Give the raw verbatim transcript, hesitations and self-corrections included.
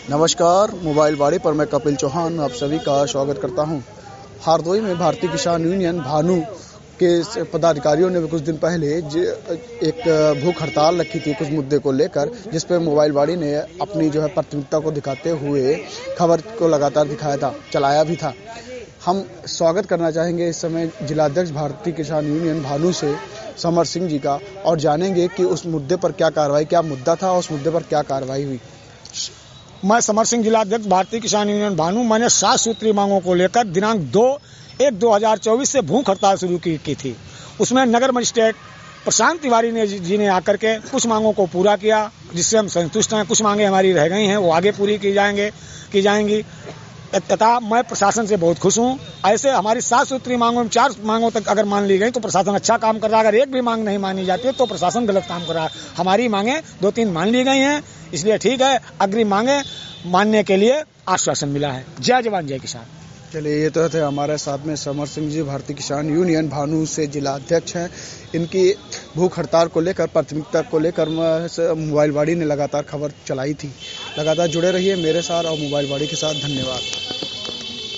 नमस्कार, मोबाइल बाड़ी पर मैं कपिल चौहान आप सभी का स्वागत करता हूं। हारदोई में भारतीय किसान यूनियन भानु के पदाधिकारियों ने कुछ दिन पहले एक भूख हड़ताल रखी थी कुछ मुद्दे को लेकर, जिस पर मोबाइल बाड़ी ने अपनी जो है प्राथमिकता को दिखाते हुए खबर को लगातार दिखाया था, चलाया भी था। हम स्वागत करना चाहेंगे इस समय जिलाध्यक्ष भारतीय किसान यूनियन भानु से समर सिंह जी का, और जानेंगे कि उस मुद्दे पर क्या कार्रवाई, क्या मुद्दा था और उस मुद्दे पर क्या कार्रवाई हुई। मैं समर सिंह जिलाध्यक्ष भारतीय किसान यूनियन भानु। मैंने सात सूत्री मांगों को लेकर दिनांक दो एक दो हजार चौबीस से भूख हड़ताल शुरू की, की थी। उसमें नगर मजिस्ट्रेट प्रशांत तिवारी ने जी ने आकर के कुछ मांगों को पूरा किया, जिससे हम संतुष्ट हैं। कुछ मांगे हमारी रह गई हैं, वो आगे पूरी की जाएंगे की जाएंगी तथा मैं प्रशासन से बहुत खुश हूं। ऐसे हमारी सात सूत्री मांगों में चार मांगों तक अगर मान ली गई तो प्रशासन अच्छा काम कर रहा है। अगर एक भी मांग नहीं मानी जाती है तो प्रशासन गलत काम कर रहा है। हमारी मांगे दो तीन मान ली गई हैं, इसलिए ठीक है। अग्रिम मांगे मानने के लिए आश्वासन मिला है। जय जवान जय किसान। चलिए, ये तो थे हमारे साथ में समर सिंह जी, भारतीय किसान यूनियन भानु से जिला अध्यक्ष हैं। इनकी भूख हड़ताल को लेकर, प्राथमिकता को लेकर मोबाइल बाड़ी ने लगातार खबर चलाई थी। लगातार जुड़े रहिए मेरे साथ और मोबाइल बाड़ी के साथ। धन्यवाद।